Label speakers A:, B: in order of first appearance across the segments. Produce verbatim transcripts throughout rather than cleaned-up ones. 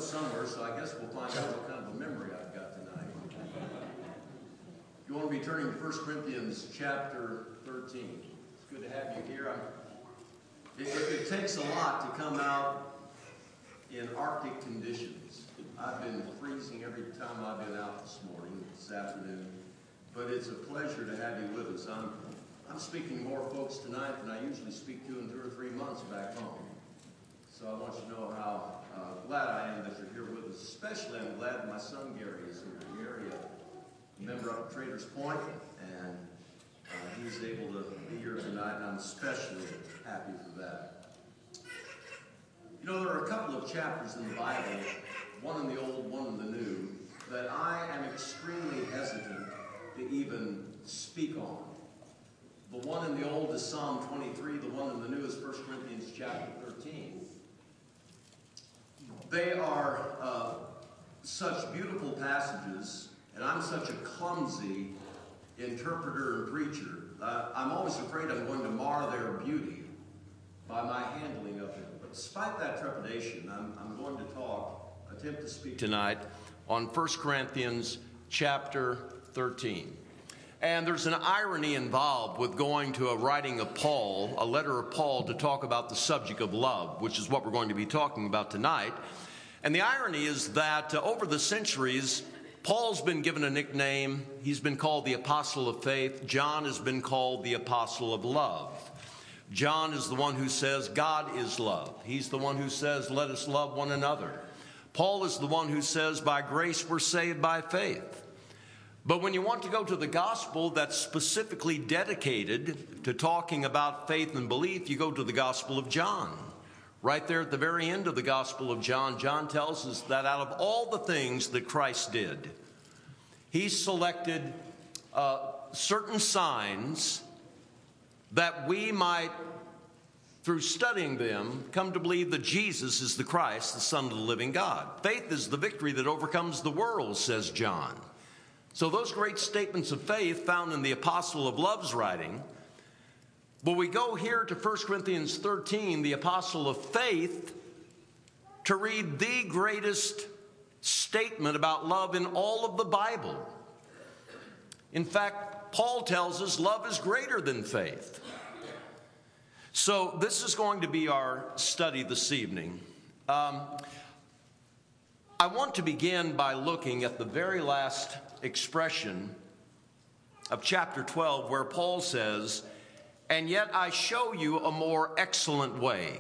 A: notes somewhere, so I guess we'll find out what kind of a memory I've got tonight. You want to be turning to First Corinthians chapter thirteen. It's good to have you here. It, it, it takes a lot to come out in Arctic conditions. I've been freezing every time I've been out this morning, this afternoon, but it's a pleasure to have you with us. I'm, I'm speaking to more folks tonight than I usually speak to in two or three months back home. So I want you to know how uh, glad I am that you're here with us. Especially I'm glad my son Gary is here. Gary, a member up at Traders Point, and uh, he's able to be here tonight, and I'm especially happy for that. You know, there are a couple of chapters in the Bible, one in the Old, one in the New, that I am extremely hesitant to even speak on. The one in the Old is Psalm twenty-three, the one in the New is First Corinthians chapter thirteen. They are uh, such beautiful passages, and I'm such a clumsy interpreter and preacher. Uh, I'm always afraid I'm going to mar their beauty by my handling of them. But despite that trepidation, I'm, I'm going to talk, attempt to speak tonight on First Corinthians chapter thirteen. And there's an irony involved with going to a writing of Paul, a letter of Paul, to talk about the subject of love, which is what we're going to be talking about tonight. And the irony is that uh, over the centuries, Paul's been given a nickname. He's been called the Apostle of Faith. John has been called the Apostle of Love. John is the one who says God is love. He's the one who says, let us love one another. Paul is the one who says, by grace we're saved by faith. But when you want to go to the gospel that's specifically dedicated to talking about faith and belief, you go to the Gospel of John. Right there at the very end of the Gospel of John, John tells us that out of all the things that Christ did, he selected uh, certain signs that we might, through studying them, come to believe that Jesus is the Christ, the Son of the living God. Faith is the victory that overcomes the world, says John. So those great statements of faith found in the Apostle of Love's writing. But we go here to First Corinthians thirteen, the Apostle of Faith, to read the greatest statement about love in all of the Bible. In fact, Paul tells us love is greater than faith. So this is going to be our study this evening. Um, I want to begin by looking at the very last expression of chapter twelve, where Paul says, and yet I show you a more excellent way.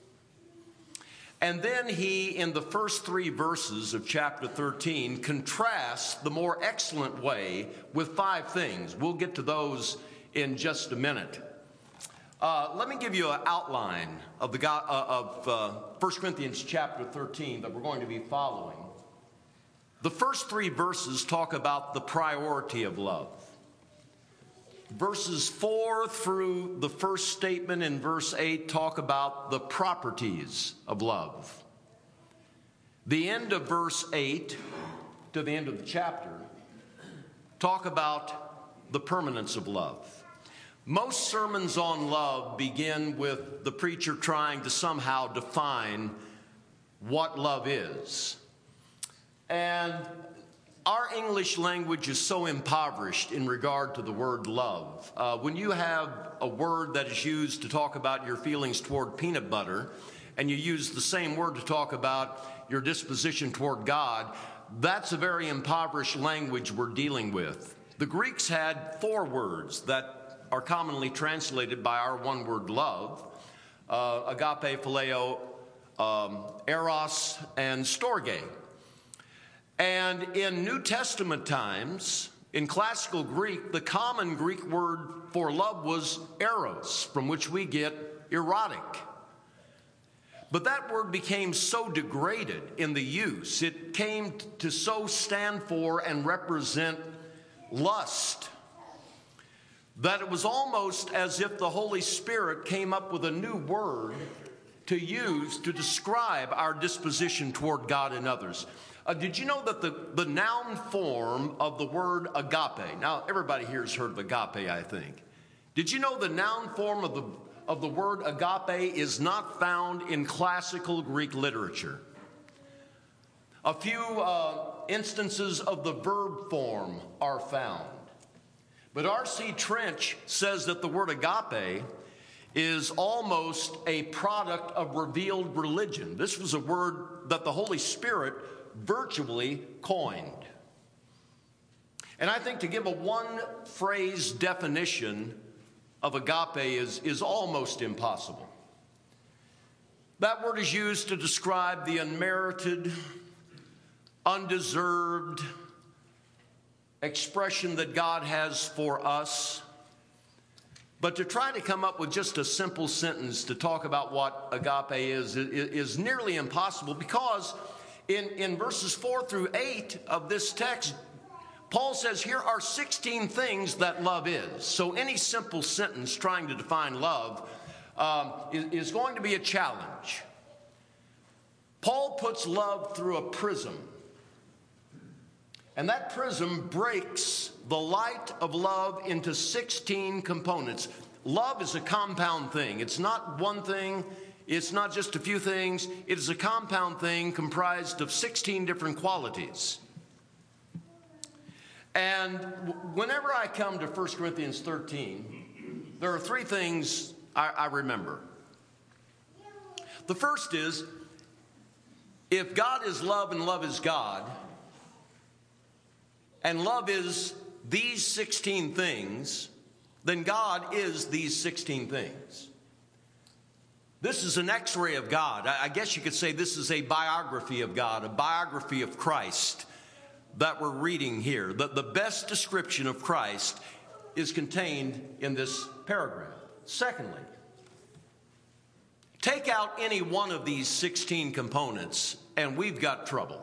A: And then he, in the first three verses of chapter thirteen, contrasts the more excellent way with five things. We'll get to those in just a minute. Uh, let me give you an outline of, the, uh, of uh, First Corinthians chapter thirteen that we're going to be following. The first three verses talk about the priority of love. Verses four through the first statement in verse eight talk about the properties of love. The end of verse eight to the end of the chapter talk about the permanence of love. Most sermons on love begin with the preacher trying to somehow define what love is. And our English language is so impoverished in regard to the word love. Uh, when you have a word that is used to talk about your feelings toward peanut butter, and you use the same word to talk about your disposition toward God, that's a very impoverished language we're dealing with. The Greeks had four words that are commonly translated by our one word love, uh, agape, phileo, um, eros, and storge. And in New Testament times, in classical Greek, the common Greek word for love was eros, from which we get erotic. But that word became so degraded in the use, it came to so stand for and represent lust, that it was almost as if the Holy Spirit came up with a new word to use to describe our disposition toward God and others. Uh, did you know that the, the noun form of the word agape, now everybody here has heard of agape, I think. Did you know the noun form of the, of the word agape is not found in classical Greek literature? A few uh, instances of the verb form are found. But R C Trench says that the word agape is almost a product of revealed religion. This was a word that the Holy Spirit virtually coined. And I think to give a one-phrase definition of agape is, is almost impossible. That word is used to describe the unmerited, undeserved expression that God has for us. But to try to come up with just a simple sentence to talk about what agape is, is, is nearly impossible, because in, in verses four through eight of this text, Paul says here are sixteen things that love is. So any simple sentence trying to define love um, is, is going to be a challenge. Paul puts love through a prism. And that prism breaks the light of love into sixteen components. Love is a compound thing. It's not one thing. It's not just a few things. It is a compound thing comprised of sixteen different qualities. And whenever I come to First Corinthians thirteen, there are three things I, I remember. The first is, if God is love and love is God, and love is these sixteen things, then God is these sixteen things. This is an X-ray of God. I guess you could say this is a biography of God, a biography of Christ that we're reading here. The, the best description of Christ is contained in this paragraph. Secondly, take out any one of these sixteen components and we've got trouble.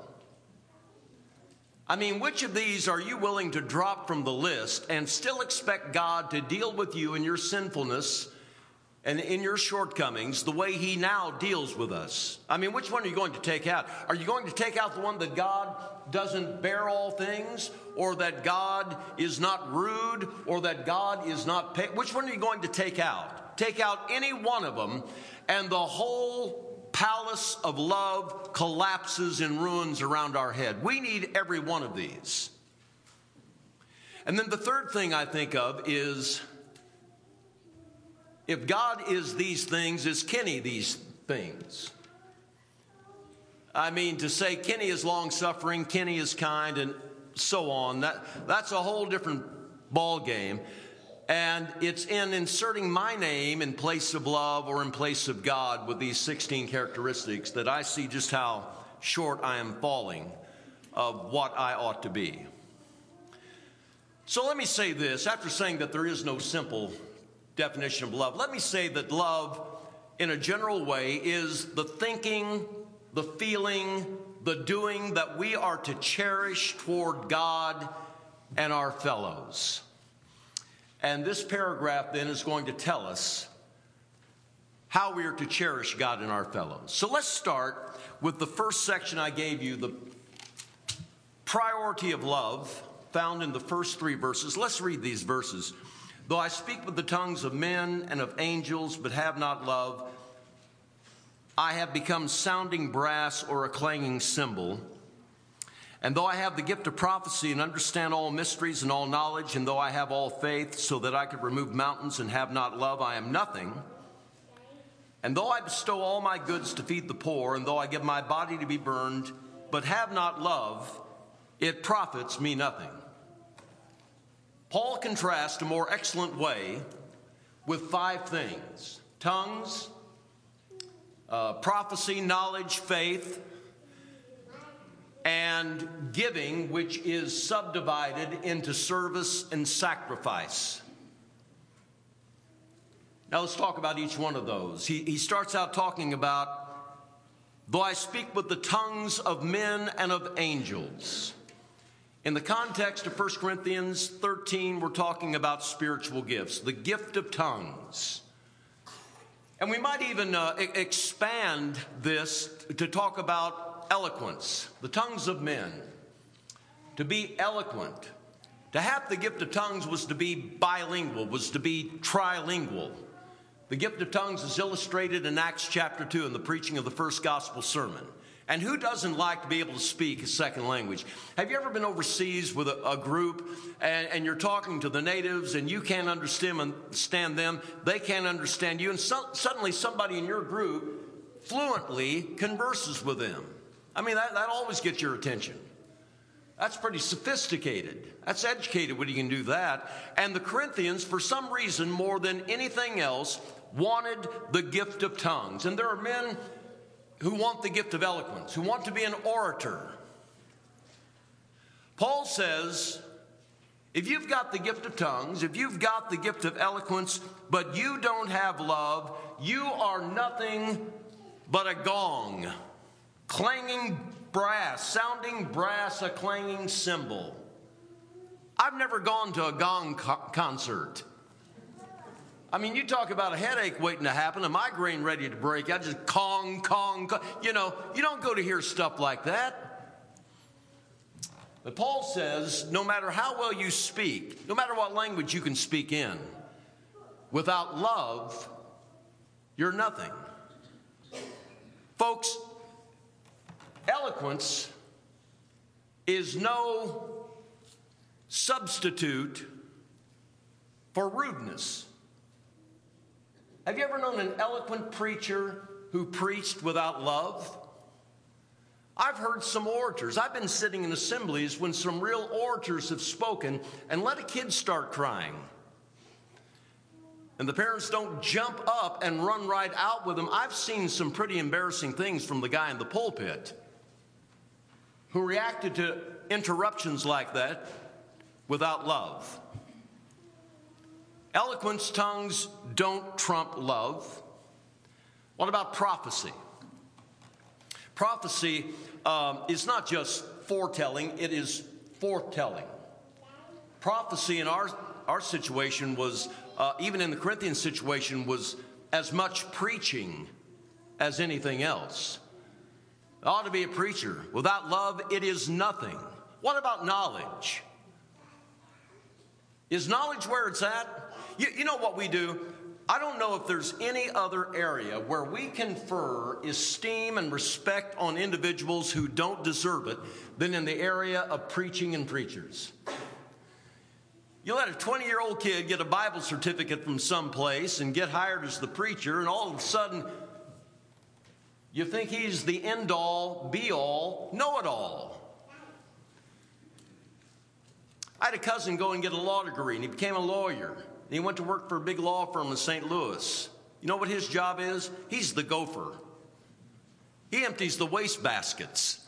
A: I mean, which of these are you willing to drop from the list and still expect God to deal with you in your sinfulness and in your shortcomings the way he now deals with us? I mean, which one are you going to take out? Are you going to take out the one that God doesn't bear all things, or that God is not rude, or that God is not pa- which one are you going to take out? Take out any one of them and the whole palace of love collapses in ruins around our head. We need every one of these. And then the third thing I think of is, if God is these things, is Kenny these things? I mean, to say Kenny is long-suffering, Kenny is kind, and so on, that, that's a whole different ball game. And it's in inserting my name in place of love or in place of God with these sixteen characteristics that I see just how short I am falling of what I ought to be. So let me say this. After saying that there is no simple definition of love, let me say that love, in a general way, is the thinking, the feeling, the doing that we are to cherish toward God and our fellows. And this paragraph then is going to tell us how we are to cherish God and our fellows. So let's start with the first section I gave you, the priority of love, found in the first three verses. Let's read these verses. Though I speak with the tongues of men and of angels, but have not love, I have become sounding brass or a clanging cymbal. And though I have the gift of prophecy and understand all mysteries and all knowledge, and though I have all faith so that I could remove mountains and have not love, I am nothing. And though I bestow all my goods to feed the poor, and though I give my body to be burned, but have not love, it profits me nothing. Paul contrasts a more excellent way with five things: tongues, uh, prophecy, knowledge, faith, and giving, which is subdivided into service and sacrifice. Now let's talk about each one of those. He, he starts out talking about, though I speak with the tongues of men and of angels. In the context of First Corinthians thirteen, we're talking about spiritual gifts, the gift of tongues. And we might even uh, e- expand this to talk about eloquence, the tongues of men. To be eloquent, to have the gift of tongues was to be bilingual, was to be trilingual. The gift of tongues is illustrated in Acts chapter two in the preaching of the first gospel sermon. And who doesn't like to be able to speak a second language? Have you ever been overseas with a, a group and, and you're talking to the natives and you can't understand, understand them, they can't understand you, and so, suddenly somebody in your group fluently converses with them? I mean, that, that always gets your attention. That's pretty sophisticated. That's educated when you can do that. And the Corinthians, for some reason, more than anything else, wanted the gift of tongues. And there are men who want the gift of eloquence, who want to be an orator. Paul says, if you've got the gift of tongues, if you've got the gift of eloquence, but you don't have love, you are nothing but a gong, clanging brass, sounding brass, a clanging cymbal. I've never gone to a gong co- concert. I mean, you talk about a headache waiting to happen, a migraine ready to break. I just cong, cong, cong. You know, you don't go to hear stuff like that. But Paul says, no matter how well you speak, no matter what language you can speak in, without love, you're nothing. Folks, eloquence is no substitute for rudeness. Have you ever known an eloquent preacher who preached without love? I've heard some orators. I've been sitting in assemblies when some real orators have spoken and let a kid start crying. And the parents don't jump up and run right out with them. I've seen some pretty embarrassing things from the guy in the pulpit who reacted to interruptions like that without love. Eloquence, tongues don't trump love. What about prophecy? Prophecy um, is not just foretelling, it is forthtelling. Prophecy in our, our situation was, uh, even in the Corinthian situation, was as much preaching as anything else. It ought to be a preacher. Without love, it is nothing. What about knowledge? Is knowledge where it's at? You, you know what we do? I don't know if there's any other area where we confer esteem and respect on individuals who don't deserve it than in the area of preaching and preachers. You let a twenty-year-old kid get a Bible certificate from someplace and get hired as the preacher, and all of a sudden you think he's the end-all, be-all, know-it-all. I had a cousin go and get a law degree, and he became a lawyer. And he went to work for a big law firm in Saint Louis. You know what his job is? He's the gopher. He empties the waste baskets.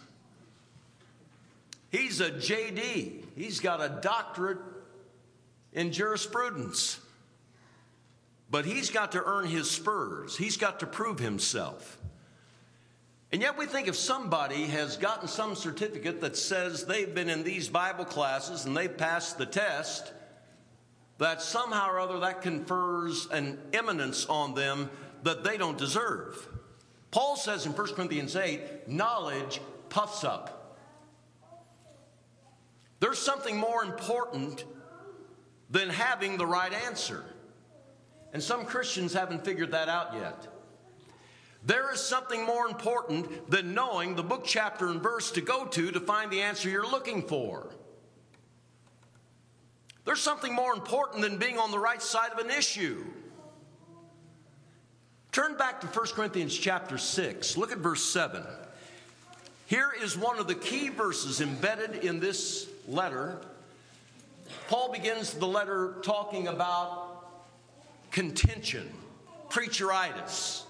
A: He's a J D. He's got a doctorate in jurisprudence. But he's got to earn his spurs. He's got to prove himself. And yet we think if somebody has gotten some certificate that says they've been in these Bible classes and they've passed the test, that somehow or other that confers an eminence on them that they don't deserve. Paul says in First Corinthians eight, knowledge puffs up. There's something more important than having the right answer. And some Christians haven't figured that out yet. There is something more important than knowing the book, chapter, and verse to go to to find the answer you're looking for. There's something more important than being on the right side of an issue. Turn back to First Corinthians chapter six. Look at verse seven. Here is one of the key verses embedded in this letter. Paul begins the letter talking about contention, preacheritis.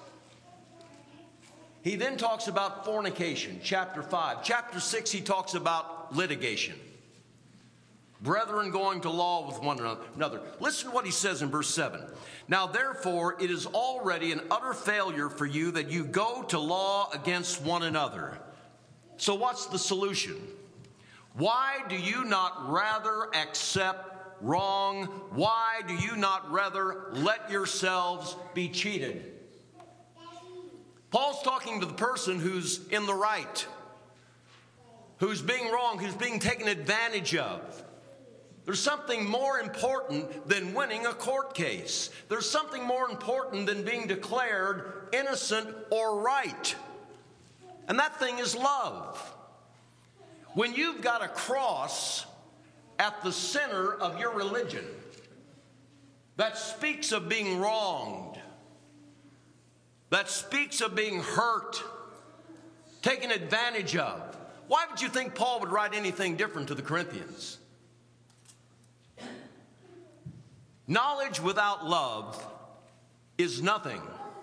A: He then talks about fornication, chapter five. Chapter six, he talks about litigation. Brethren going to law with one another. Listen to what he says in verse seven. Now therefore it is already an utter failure for you that you go to law against one another. So what's the solution? Why do you not rather accept wrong? Why do you not rather let yourselves be cheated? Paul's talking to the person who's in the right, who's being wrong, who's being taken advantage of. There's something more important than winning a court case. There's something more important than being declared innocent or right. And that thing is love. When you've got a cross at the center of your religion that speaks of being wronged, that speaks of being hurt, taken advantage of, why would you think Paul would write anything different to the Corinthians? Knowledge without love is nothing.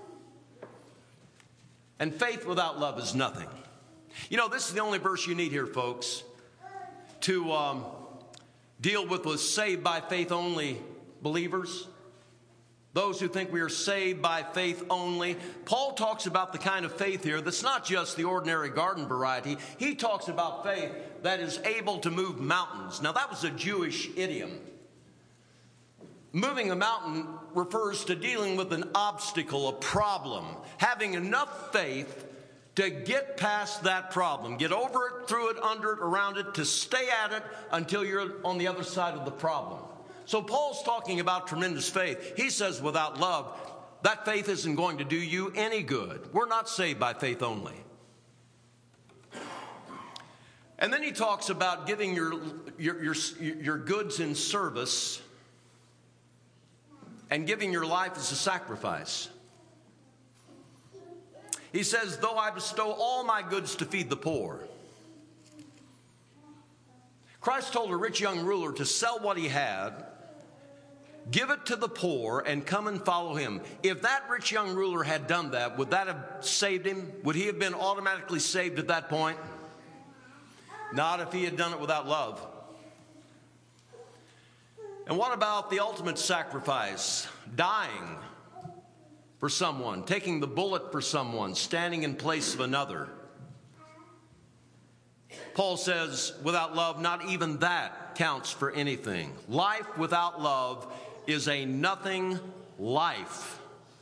A: And faith without love is nothing. You know, this is the only verse you need here, folks, to um, deal with the saved by faith only believers. Those who think we are saved by faith only. Paul talks about the kind of faith here that's not just the ordinary garden variety. He talks about faith that is able to move mountains. Now, that was a Jewish idiom. Moving a mountain refers to dealing with an obstacle, a problem, having enough faith to get past that problem, get over it, through it, under it, around it, to stay at it until you're on the other side of the problem. So Paul's talking about tremendous faith. He says without love, that faith isn't going to do you any good. We're not saved by faith only. And then he talks about giving your, your, your, your goods in service and giving your life as a sacrifice. He says, though I bestow all my goods to feed the poor. Christ told a rich young ruler to sell what he had, give it to the poor, and come and follow him. If that rich young ruler had done that, would that have saved him? Would he have been automatically saved at that point? Not if he had done it without love. And what about the ultimate sacrifice? Dying for someone, taking the bullet for someone, standing in place of another. Paul says, without love, not even that counts for anything. Life without love is a nothing life.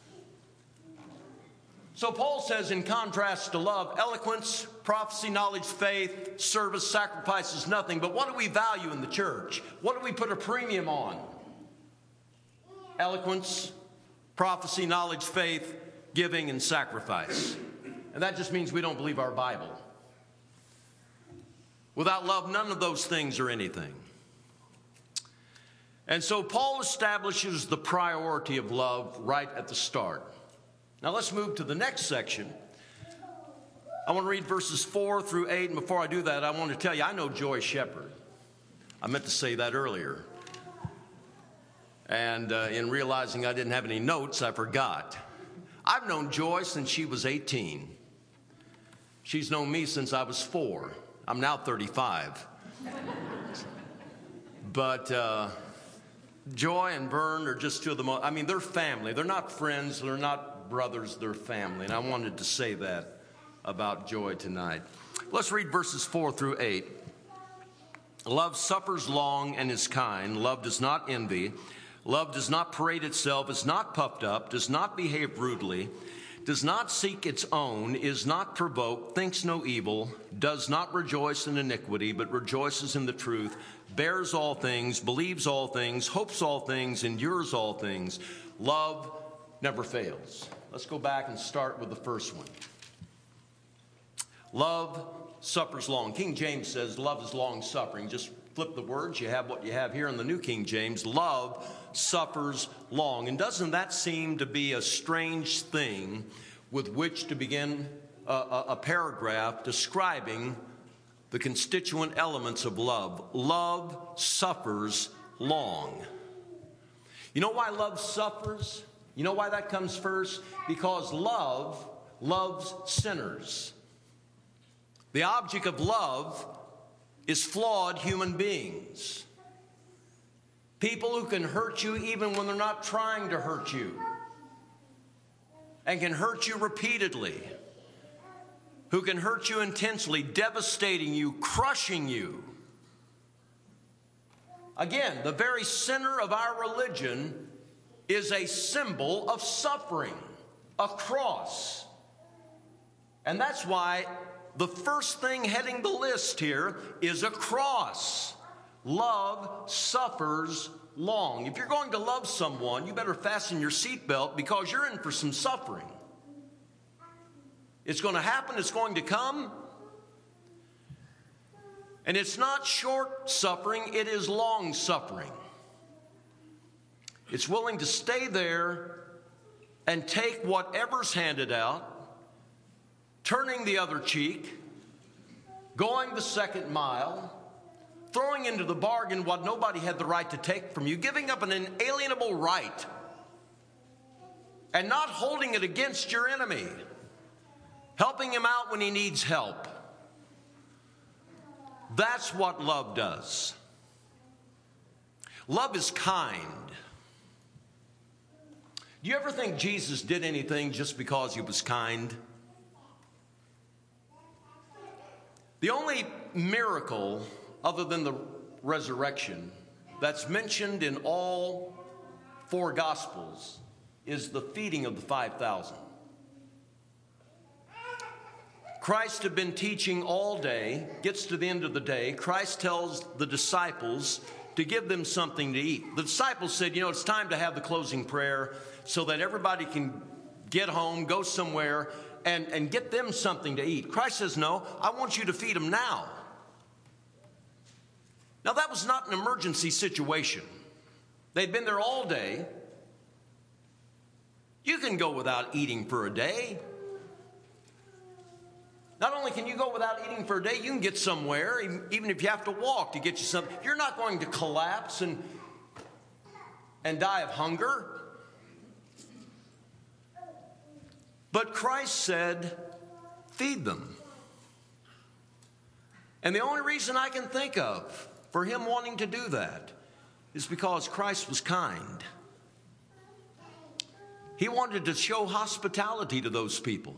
A: So Paul says, in contrast to love, eloquence, prophecy, knowledge, faith, service, sacrifice is nothing. But what do we value in the church? What do we put a premium on? Eloquence, prophecy, knowledge, faith, giving, and sacrifice. And that just means we don't believe our Bible. Without love, none of those things are anything. And so Paul establishes the priority of love right at the start. Now let's move to the next section. I want to read verses four through eight, and before I do that, I want to tell you, I know Joy Shepard. I meant to say that earlier. And uh, in realizing I didn't have any notes, I forgot. I've known Joy since she was eighteen. She's known me since I was four. I'm now thirty-five. But uh, Joy and Vern are just two of the most, I mean, they're family. They're not friends. They're not brothers. They're family. And I wanted to say that about Joy tonight. Let's read verses four through eight. Love suffers long and is kind. Love does not envy. Love does not parade itself, is not puffed up, does not behave rudely, does not seek its own, is not provoked, thinks no evil, does not rejoice in iniquity, but rejoices in the truth, bears all things, believes all things, hopes all things, endures all things. Love never fails. Let's go back and start with the first one. Love suffers long. King James says love is long-suffering. Just flip the words. You have what you have here in the New King James. Love suffers long. And doesn't that seem to be a strange thing with which to begin a, a, a paragraph describing the constituent elements of love? Love suffers long. You know why love suffers? You know why that comes first? Because love loves sinners. The object of love is flawed human beings. People who can hurt you even when they're not trying to hurt you. And can hurt you repeatedly. Who can hurt you intensely, devastating you, crushing you. Again, the very center of our religion is a symbol of suffering, a cross. And that's why the first thing heading the list here is a cross. Love suffers long. If you're going to love someone, you better fasten your seatbelt because you're in for some suffering. It's going to happen. It's going to come. And it's not short suffering. It is long suffering. It's willing to stay there and take whatever's handed out, turning the other cheek, going the second mile, throwing into the bargain what nobody had the right to take from you, giving up an inalienable right, and not holding it against your enemy, helping him out when he needs help. That's what love does. Love is kind. Do you ever think Jesus did anything just because he was kind? The only miracle other than the resurrection that's mentioned in all four Gospels is the feeding of the five thousand. Christ had been teaching all day, gets to the end of the day. Christ tells the disciples to give them something to eat. The disciples said, you know, it's time to have the closing prayer so that everybody can get home, go somewhere, and, and get them something to eat. Christ says, no, I want you to feed them now. Now, that was not an emergency situation. They'd been there all day. You can go without eating for a day. Not only can you go without eating for a day, you can get somewhere, even if you have to walk to get you something. You're not going to collapse and, and die of hunger. But Christ said, feed them. And the only reason I can think of for him wanting to do that is because Christ was kind. He wanted to show hospitality to those people.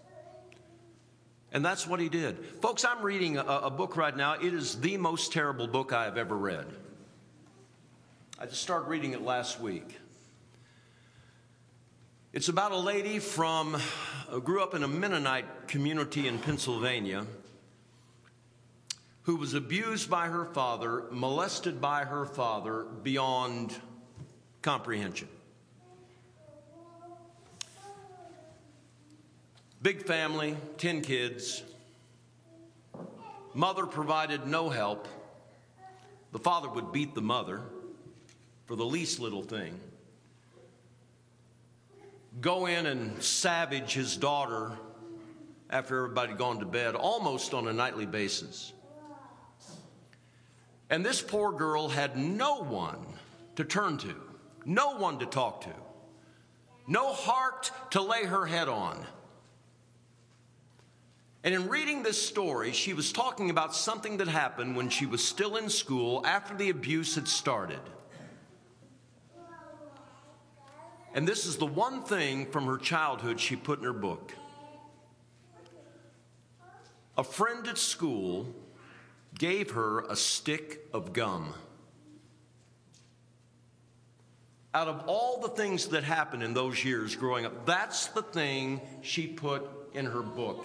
A: And that's what he did. Folks, I'm reading a, a book right now. It is the most terrible book I have ever read. I just started reading it last week. It's about a lady from, uh, grew up in a Mennonite community in Pennsylvania, who was abused by her father, molested by her father beyond comprehension. Big family, ten kids. Mother provided no help. The father would beat the mother for the least little thing. Go in and savage his daughter after everybody had gone to bed, almost on a nightly basis. And this poor girl had no one to turn to, no one to talk to, no heart to lay her head on. And in reading this story, she was talking about something that happened when she was still in school after the abuse had started. And this is the one thing from her childhood she put in her book. A friend at school gave her a stick of gum. Out of all the things that happened in those years growing up, that's the thing she put in her book.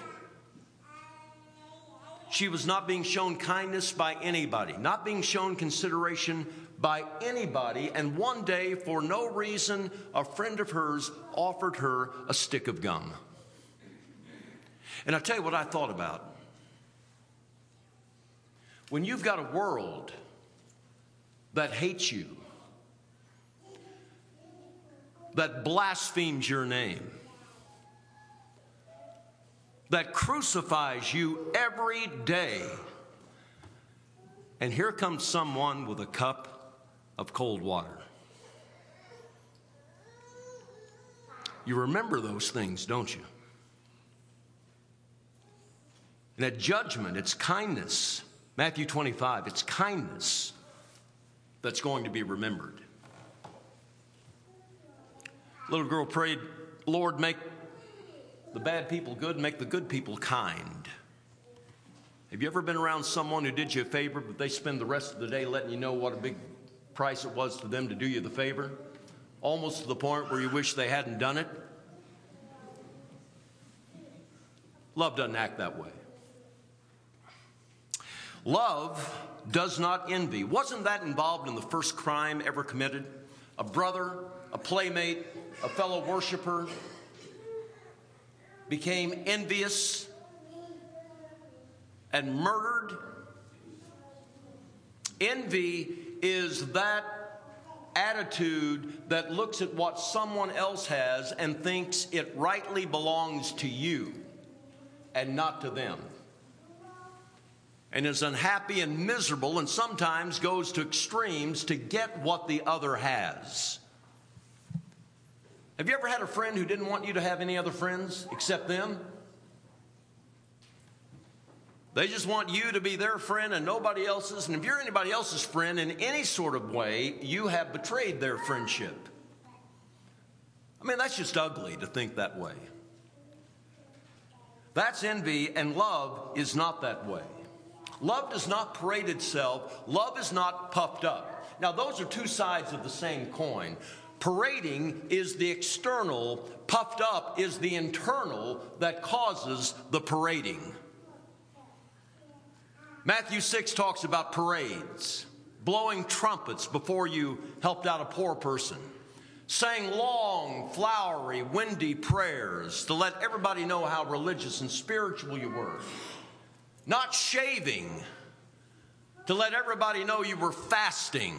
A: She was not being shown kindness by anybody, not being shown consideration by anybody, and one day, for no reason, a friend of hers offered her a stick of gum. And I'll tell you what I thought about. When you've got a world that hates you, that blasphemes your name, that crucifies you every day, and here comes someone with a cup of cold water. You remember those things, don't you? And at judgment, it's kindness. Matthew twenty-five, it's kindness that's going to be remembered. Little girl prayed, Lord, make the bad people good, make the good people kind. Have you ever been around someone who did you a favor, but they spend the rest of the day letting you know what a big price it was to them to do you the favor? Almost to the point where you wish they hadn't done it? Love doesn't act that way. Love does not envy. Wasn't that involved in the first crime ever committed? A brother, a playmate, a fellow worshiper became envious and murdered. Envy is that attitude that looks at what someone else has and thinks it rightly belongs to you and not to them, and is unhappy and miserable, and sometimes goes to extremes to get what the other has. Have you ever had a friend who didn't want you to have any other friends except them? They just want you to be their friend and nobody else's. And if you're anybody else's friend in any sort of way, you have betrayed their friendship. I mean, that's just ugly to think that way. That's envy, and love is not that way. Love does not parade itself. Love is not puffed up. Now, those are two sides of the same coin. Parading is the external. Puffed up is the internal that causes the parading. Matthew six talks about parades, blowing trumpets before you helped out a poor person, saying long, flowery, windy prayers to let everybody know how religious and spiritual you were, not shaving to let everybody know you were fasting,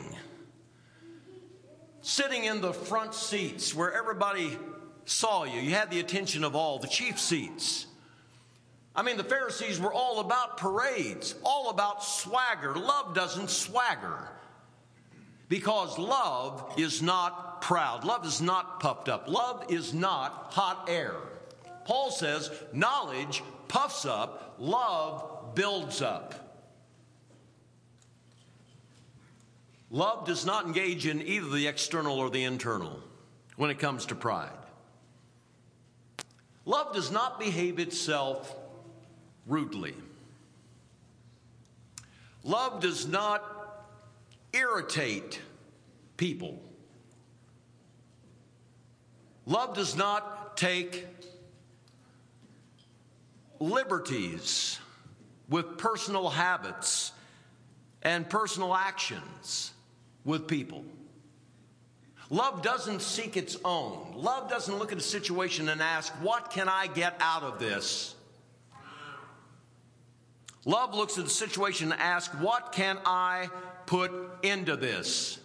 A: sitting in the front seats where everybody saw you. You had the attention of all, the chief seats. I mean, the Pharisees were all about parades, all about swagger. Love doesn't swagger because love is not proud. Love is not puffed up. Love is not hot air. Paul says, knowledge puffs up, love builds up. Love does not engage in either the external or the internal when it comes to pride. Love does not behave itself rudely. Love does not irritate people. Love does not take liberties with personal habits and personal actions with people. Love doesn't seek its own. Love doesn't look at a situation and ask, what can I get out of this? Love looks at the situation and asks, what can I put into this?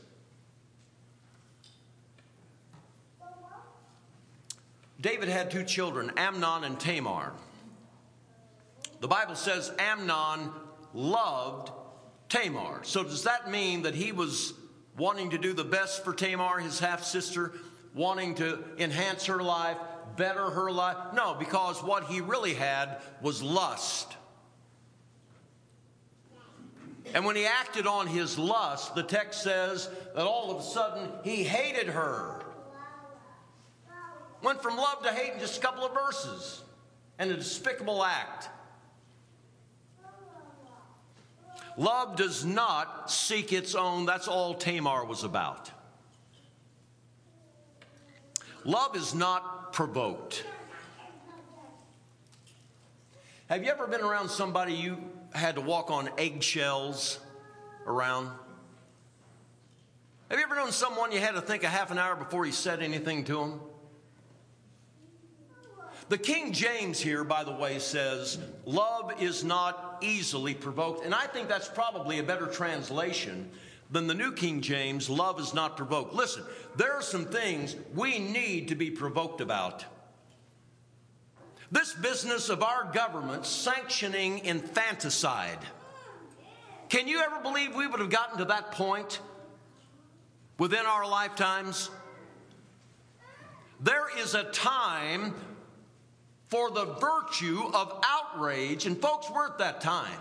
A: David had two children, Amnon and Tamar. The Bible says Amnon loved Tamar. So does that mean that he was wanting to do the best for Tamar, his half-sister, wanting to enhance her life, better her life? No, because what he really had was lust. And when he acted on his lust, the text says that all of a sudden he hated her. Went from love to hate in just a couple of verses. And a despicable act. Love does not seek its own. That's all Tamar was about. Love is not provoked. Have you ever been around somebody you had to walk on eggshells around? Have you ever known someone you had to think a half an hour before you said anything to them? The King James here, by the way, says, love is not easily provoked. And I think that's probably a better translation than the New King James, love is not provoked. Listen, there are some things we need to be provoked about. This business of our government sanctioning infanticide. Can you ever believe we would have gotten to that point within our lifetimes? There is a time for the virtue of outrage, and folks, we're at that time.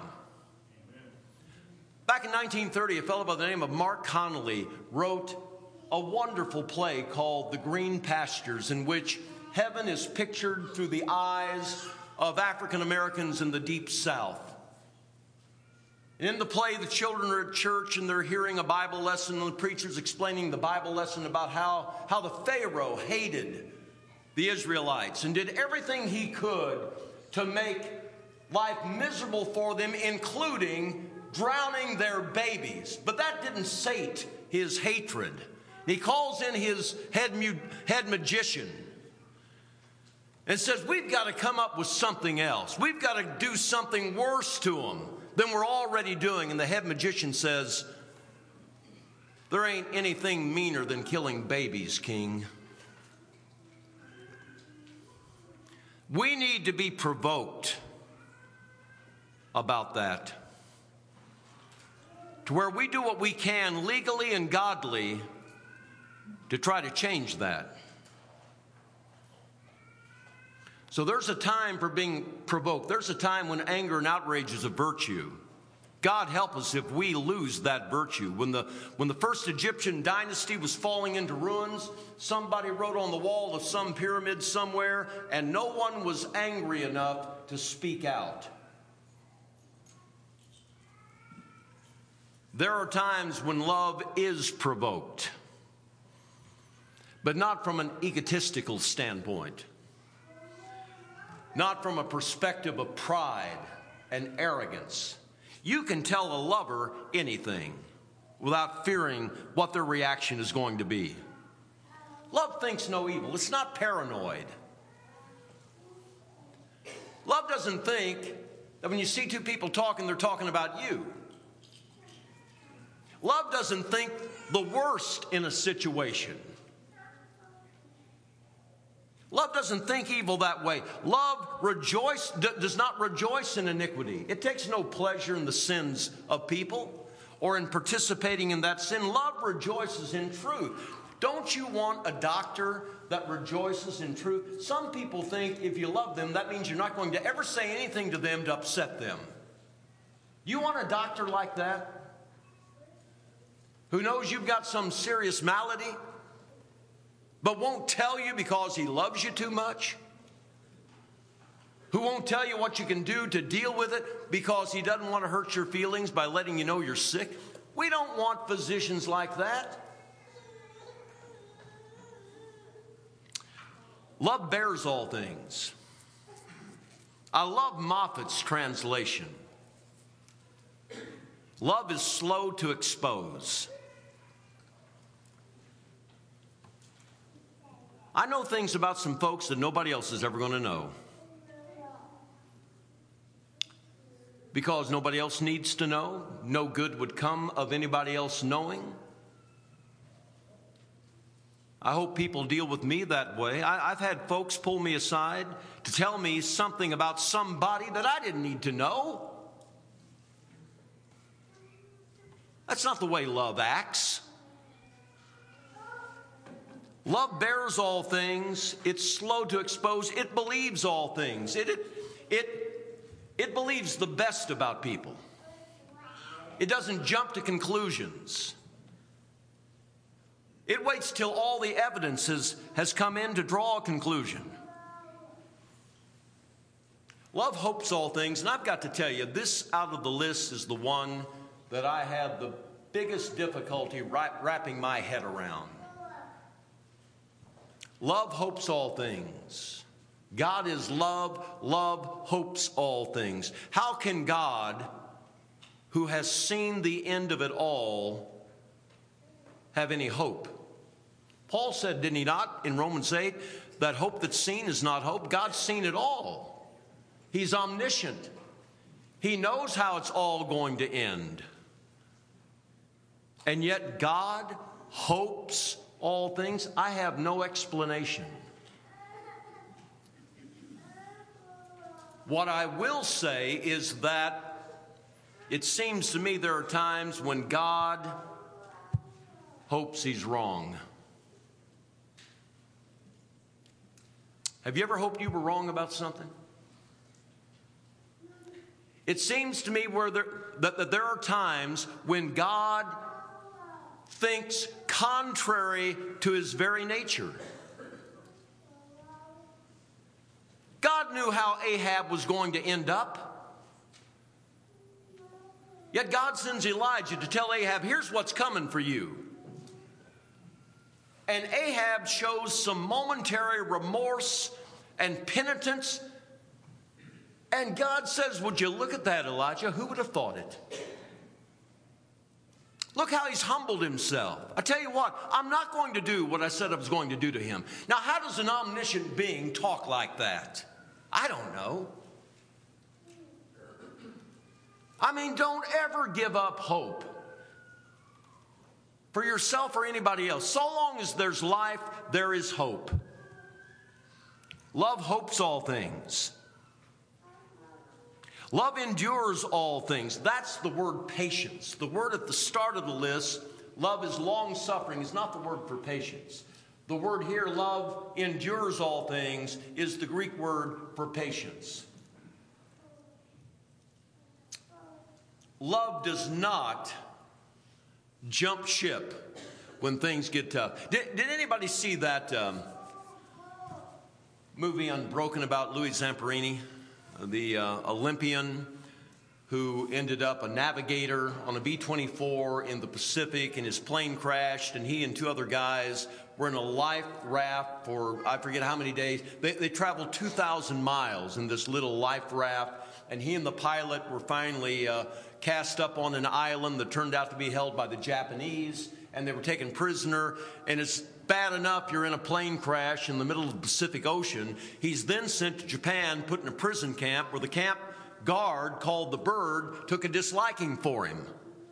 A: Back in nineteen thirty, a fellow by the name of Mark Connolly wrote a wonderful play called The Green Pastures, in which heaven is pictured through the eyes of African Americans in the Deep South. And in the play, the children are at church and they're hearing a Bible lesson, and the preacher's explaining the Bible lesson about how, how the Pharaoh hated the Israelites and did everything he could to make life miserable for them, including drowning their babies. But that didn't sate his hatred. He calls in his head, head magician. and says we've got to come up with something else. We've got to do something worse to them than we're already doing. And the head magician says, there ain't anything meaner than killing babies, King. We need to be provoked about that, to where we do what we can legally and godly to try to change that. So there's a time for being provoked. There's a time when anger and outrage is a virtue. God help us if we lose that virtue. When the, when the first Egyptian dynasty was falling into ruins, somebody wrote on the wall of some pyramid somewhere, and no one was angry enough to speak out. There are times when love is provoked, but not from an egotistical standpoint, not from a perspective of pride and arrogance. You can tell a lover anything without fearing what their reaction is going to be. Love thinks no evil. It's not paranoid. Love doesn't think that when you see two people talking, they're talking about you. Love doesn't think the worst in a situation. Love doesn't think evil that way. Love rejoice, d- does not rejoice in iniquity. It takes no pleasure in the sins of people or in participating in that sin. Love rejoices in truth. Don't you want a doctor that rejoices in truth? Some people think if you love them, that means you're not going to ever say anything to them to upset them. You want a doctor like that? Who knows you've got some serious malady, but won't tell you because he loves you too much? Who won't tell you what you can do to deal with it because he doesn't want to hurt your feelings by letting you know you're sick? We don't want physicians like that. Love bears all things. I love Moffat's translation. Love is slow to expose. I know things about some folks that nobody else is ever going to know, because nobody else needs to know. No good would come of anybody else knowing. I hope people deal with me that way. I, I've had folks pull me aside to tell me something about somebody that I didn't need to know. That's not the way love acts. Love bears all things. It's slow to expose. It believes all things. It, it, it, it believes the best about people. It doesn't jump to conclusions. It waits till all the evidence has, has come in to draw a conclusion. Love hopes all things, and I've got to tell you, this out of the list is the one that I have the biggest difficulty wrapping my head around. Love hopes all things. God is love. Love hopes all things. How can God, who has seen the end of it all, have any hope? Paul said, didn't he not, in Romans eight, that hope that's seen is not hope? God's seen it all. He's omniscient. He knows how it's all going to end. And yet God hopes all things. I have no explanation. What I will say is that it seems to me there are times when God hopes he's wrong. Have you ever hoped you were wrong about something? It seems to me where there, that, that there are times when God thinks contrary to his very nature. God knew how Ahab was going to end up. Yet God sends Elijah to tell Ahab, here's what's coming for you. And Ahab shows some momentary remorse and penitence. And God says, would you look at that, Elijah? Who would have thought it? Look how he's humbled himself. I tell you what, I'm not going to do what I said I was going to do to him. Now, how does an omniscient being talk like that? I don't know. I mean, don't ever give up hope for yourself or anybody else. So long as there's life, there is hope. Love hopes all things. Love endures all things. That's the word patience. The word at the start of the list, love is long-suffering, is not the word for patience. The word here, love endures all things, is the Greek word for patience. Love does not jump ship when things get tough. Did, did anybody see that um, movie Unbroken about Louis Zamperini? The uh, Olympian who ended up a navigator on a B twenty-four in the Pacific, and his plane crashed, and he and two other guys were in a life raft for I forget how many days. They, they traveled two thousand miles in this little life raft, and he and the pilot were finally uh, cast up on an island that turned out to be held by the Japanese, and they were taken prisoner, and it's bad enough you're in a plane crash in the middle of the Pacific Ocean. He's then sent to Japan, put in a prison camp where the camp guard called the Bird took a disliking for him.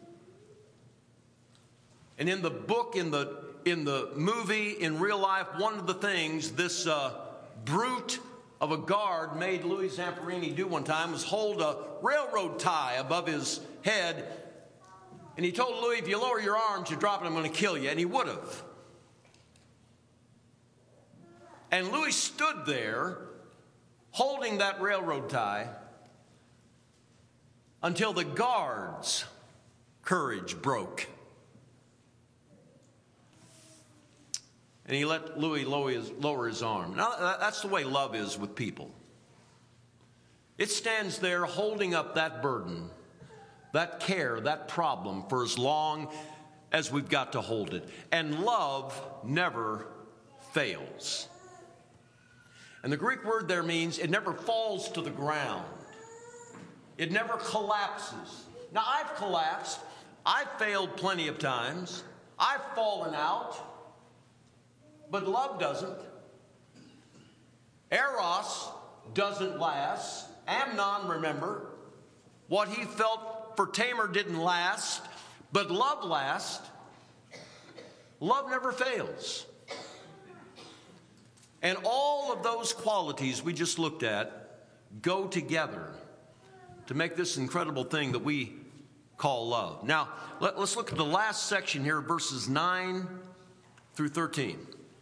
A: And in the book, in the in the movie, in real life, one of the things this uh, brute of a guard made Louis Zamperini do one time was hold a railroad tie above his head, and he told Louis, if you lower your arms, you drop it, I'm going to kill you, and he would have. And Louis stood there holding that railroad tie until the guard's courage broke. And he let Louis lower his, lower his arm. Now, that's the way love is with people. It stands there holding up that burden, that care, that problem for as long as we've got to hold it. And love never fails. And the Greek word there means it never falls to the ground. It never collapses. Now, I've collapsed. I've failed plenty of times. I've fallen out. But love doesn't. Eros doesn't last. Amnon, remember, what he felt for Tamar didn't last, but love lasts. Love never fails. And all of those qualities we just looked at go together to make this incredible thing that we call love. Now, let, let's look at the last section here, verses nine through thirteen.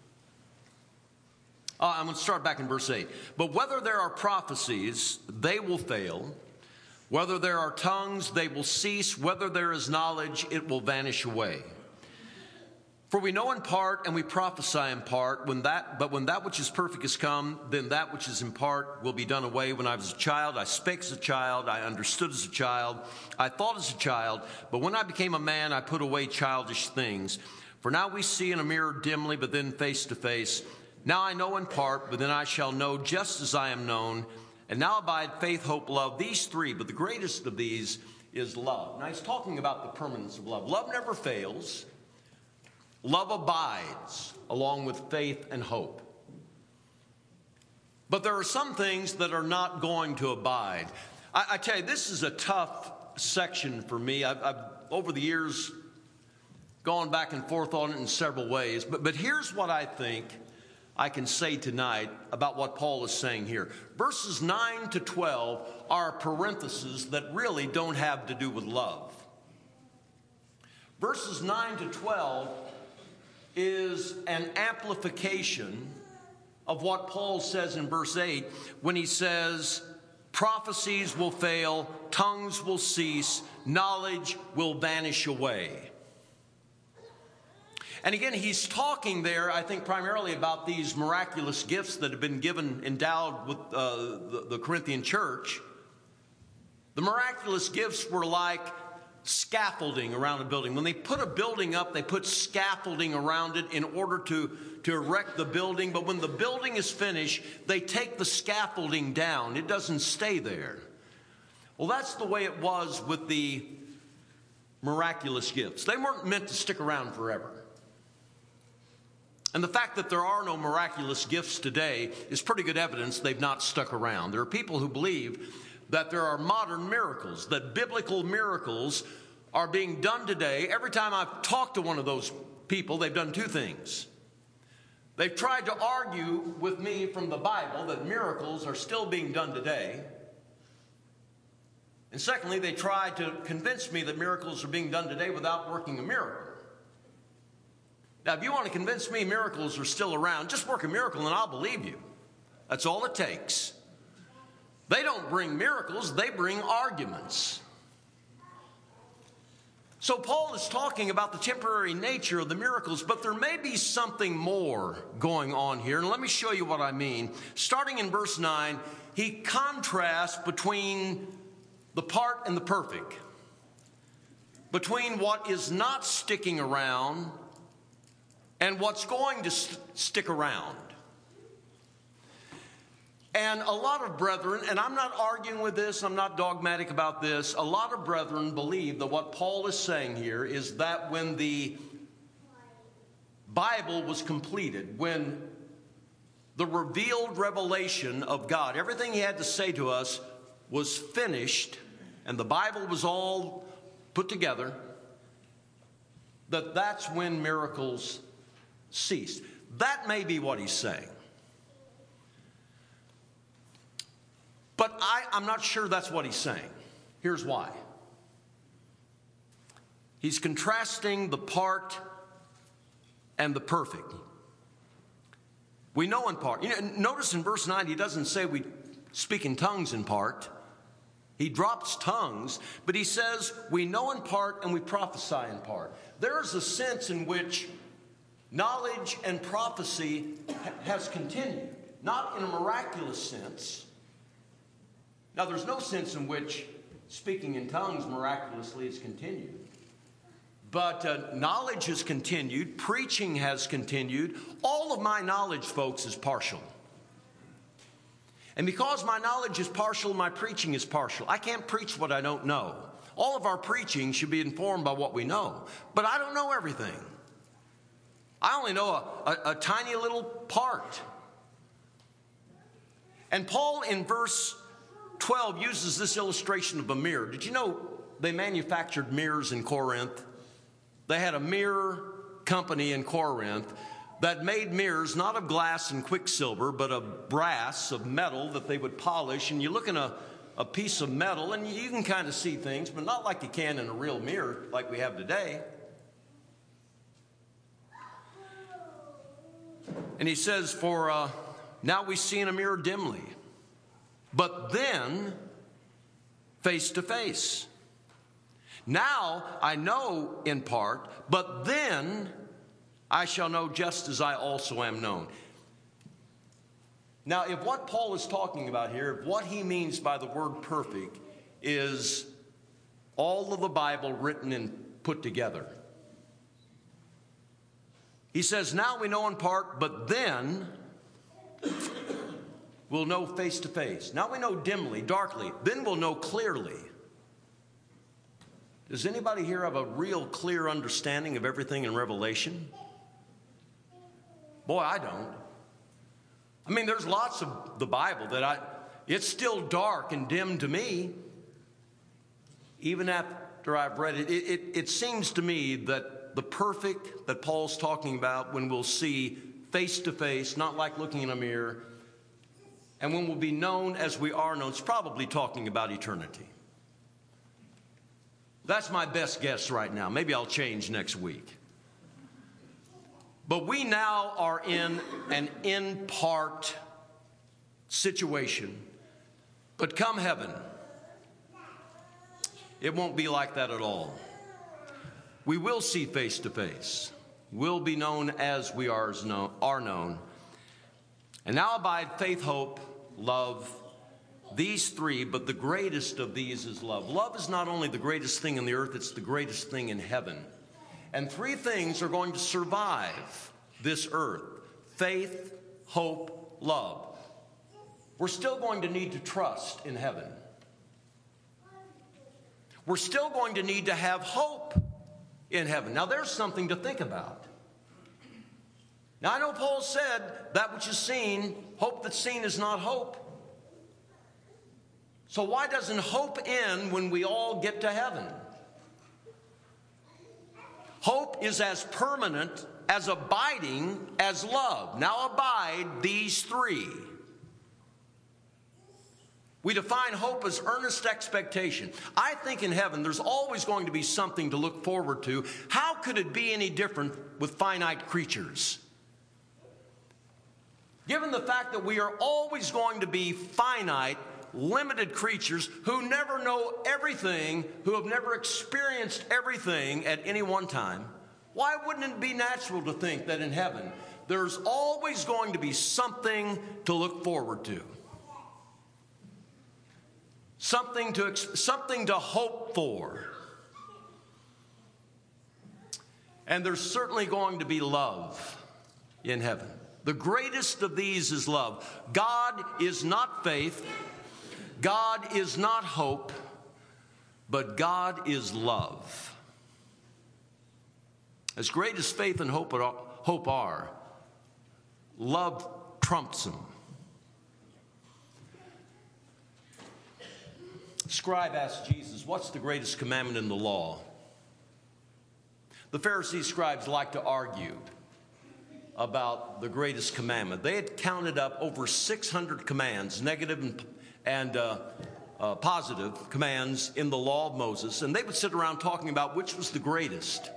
A: Uh, I'm going to start back in verse eight. But whether there are prophecies, they will fail. Whether there are tongues, they will cease. Whether there is knowledge, it will vanish away. For we know in part and we prophesy in part, when that, but when that which is perfect is come, then that which is in part will be done away. When I was a child, I spake as a child, I understood as a child, I thought as a child, but when I became a man, I put away childish things. For now we see in a mirror dimly, but then face to face. Now I know in part, but then I shall know just as I am known. And now abide faith, hope, love, these three, but the greatest of these is love. Now he's talking about the permanence of love. Love never fails. Love abides along with faith and hope. But there are some things that are not going to abide. I, I tell you, this is a tough section for me. I've, I've over the years gone back and forth on it in several ways. But, but here's what I think I can say tonight about what Paul is saying here. Verses nine to twelve are parentheses that really don't have to do with love. Verses nine to twelve is an amplification of what Paul says in verse eight when he says, prophecies will fail, tongues will cease, knowledge will vanish away. And again, he's talking there, I think, primarily about these miraculous gifts that have been given, endowed with uh, the, the Corinthian church. The miraculous gifts were like scaffolding around a building. When they put a building up, they put scaffolding around it in order to, to erect the building. But when the building is finished, they take the scaffolding down. It doesn't stay there. Well, that's the way it was with the miraculous gifts. They weren't meant to stick around forever. And the fact that there are no miraculous gifts today is pretty good evidence they've not stuck around. There are people who believe that there are modern miracles, that biblical miracles are being done today. Every time I've talked to one of those people, they've done two things. They've tried to argue with me from the Bible that miracles are still being done today. And secondly, they tried to convince me that miracles are being done today without working a miracle. Now, if you want to convince me miracles are still around, just work a miracle and I'll believe you. That's all it takes. They don't bring miracles, they bring arguments. So Paul is talking about the temporary nature of the miracles, but there may be something more going on here. And let me show you what I mean. Starting in verse nine, he contrasts between the part and the perfect, between what is not sticking around and what's going to st- stick around. And a lot of brethren, and I'm not arguing with this, I'm not dogmatic about this, a lot of brethren believe that what Paul is saying here is that when the Bible was completed, when the revealed revelation of God, everything he had to say to us was finished, and the Bible was all put together, that that's when miracles ceased. That may be what he's saying. But I, I'm not sure that's what he's saying. Here's why. He's contrasting the part and the perfect. We know in part. You know, notice in verse nine, he doesn't say we speak in tongues in part. He drops tongues, but he says we know in part and we prophesy in part. There's a sense in which knowledge and prophecy ha- has continued, not in a miraculous sense. Now, there's no sense in which speaking in tongues miraculously has continued. But uh, knowledge has continued. Preaching has continued. All of my knowledge, folks, is partial. And because my knowledge is partial, my preaching is partial. I can't preach what I don't know. All of our preaching should be informed by what we know. But I don't know everything. I only know a, a, a tiny little part. And Paul, in verse twelve, uses this illustration of a mirror. Did you know they manufactured mirrors in Corinth? They had a mirror company in Corinth that made mirrors not of glass and quicksilver, but of brass, of metal that they would polish. And you look in a, a piece of metal and you can kind of see things, but not like you can in a real mirror like we have today. And he says, for uh, now we see in a mirror dimly, but then face to face. Now I know in part, but then I shall know just as I also am known. Now, if what Paul is talking about here, if what he means by the word perfect is all of the Bible written and put together. He says, now we know in part, but then we'll know face to face. Now we know dimly, darkly. Then we'll know clearly. Does anybody here have a real clear understanding of everything in Revelation? Boy, I don't. I mean, there's lots of the Bible that I, it's still dark and dim to me. Even after I've read it, it, it, it seems to me that the perfect that Paul's talking about, when we'll see face to face, not like looking in a mirror, and when we'll be known as we are known, it's probably talking about eternity. That's my best guess right now. Maybe I'll change next week. But we now are in an in part situation. But come heaven, it won't be like that at all. We will see face to face. We'll be known as we are known. And now abide faith, hope, love, these three, but the greatest of these is love. Love is not only the greatest thing in the earth, it's the greatest thing in heaven. And three things are going to survive this earth: faith, hope, love. We're still going to need to trust in heaven. we're still going to need to have hope in heaven. Now, there's something to think about. Now, I know Paul said, that which is seen, hope that's seen is not hope. So why doesn't hope end when we all get to heaven? Hope is as permanent, as abiding as love. Now abide these three. We define hope as earnest expectation. I think in heaven there's always going to be something to look forward to. How could it be any different with finite creatures? Given the fact that we are always going to be finite, limited creatures who never know everything, who have never experienced everything at any one time, why wouldn't it be natural to think that in heaven there's always going to be something to look forward to? Something to, something to hope for. And there's certainly going to be love in heaven. The greatest of these is love. God is not faith. God is not hope. But God is love. As great as faith and hope are, love trumps them. The scribe asked Jesus, what's the greatest commandment in the law? The Pharisees, scribes like to argue about the greatest commandment. They had counted up over six hundred commands, negative and, and uh, uh, positive commands in the law of Moses, and they would sit around talking about which was the greatest.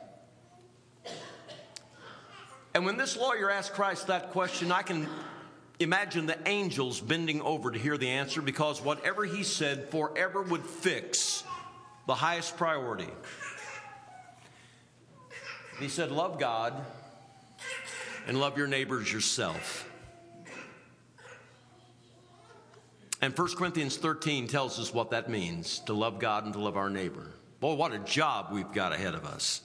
A: And when this lawyer asked Christ that question, I can imagine the angels bending over to hear the answer, because whatever he said forever would fix the highest priority. He said, love God and love your neighbors yourself. And First Corinthians thirteen tells us what that means, to love God and to love our neighbor. Boy, what a job we've got ahead of us.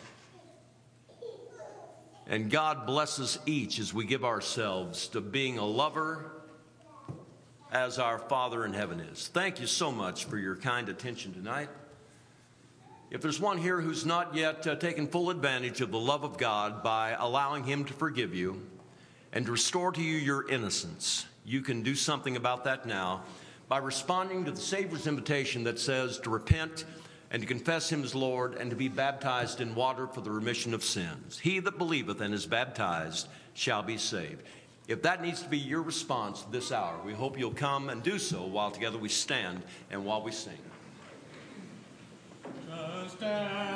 A: And God blesses each as we give ourselves to being a lover as our Father in heaven is. Thank you so much for your kind attention tonight. If there's one here who's not yet uh, taken full advantage of the love of God by allowing him to forgive you and to restore to you your innocence, you can do something about that now by responding to the Savior's invitation that says to repent and to confess him as Lord, and to be baptized in water for the remission of sins. He that believeth and is baptized shall be saved. If that needs to be your response this hour, we hope you'll come and do so while together we stand and while we sing. Just